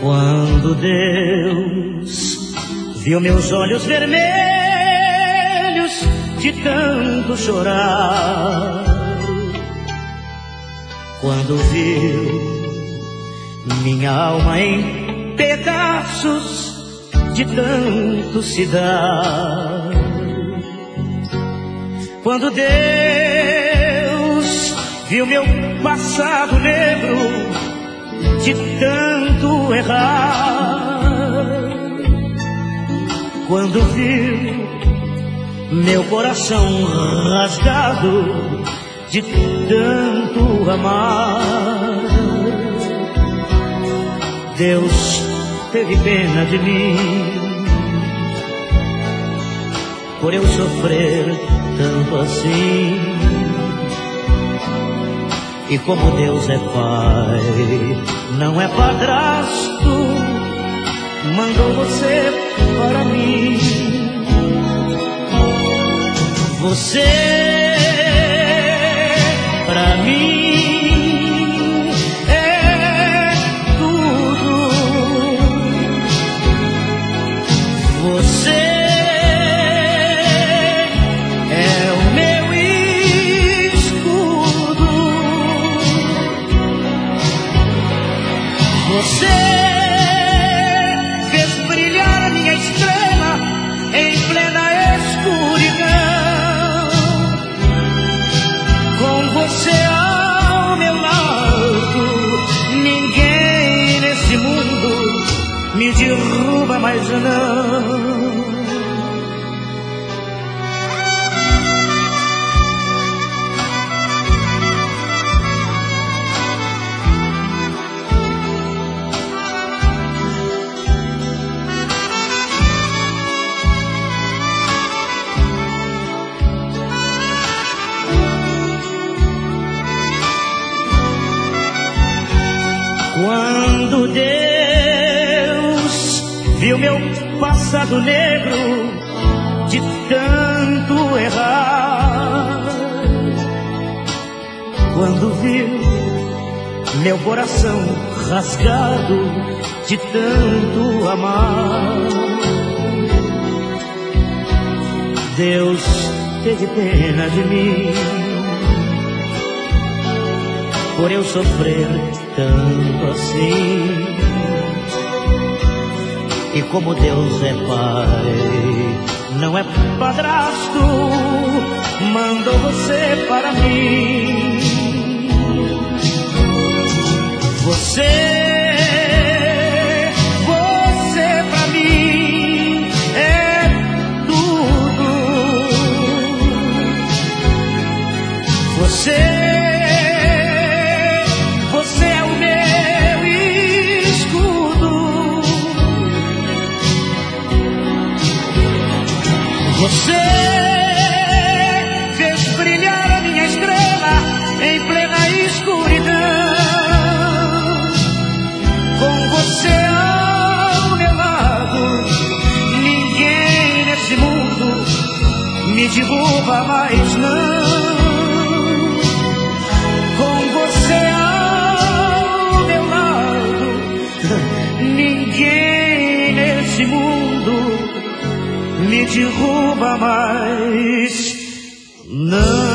Quando Deus viu meus olhos vermelhos de tanto chorar, quando viu minha alma em pedaços de tanto se dar, quando Deus viu meu passado negro de tanto errar, quando viu meu coração rasgado de tanto amar, Deus teve pena de mim por eu sofrer tanto assim. E como Deus é pai, não é padrasto, mandou você para mim. Você, pra mim, é tudo. Você é o meu escudo. Você fez brilhar a minha estrela em plena escuridão. Com você ao meu lado, ninguém nesse mundo me derruba mais não. Quando Deus viu meu passado negro de tanto errar, quando viu meu coração rasgado de tanto amar, Deus teve pena de mim por eu sofrer tanto assim. E como Deus é pai, não é padrasto, mandou você para mim. Você pra mim é tudo. Você é o meu escudo. Você fez brilhar a minha estrela em plena escuridão. Com você ao meu lado, ninguém nesse mundo me derruba mais não. Com você ao meu lado, ninguém nesse mundo me derruba mais não.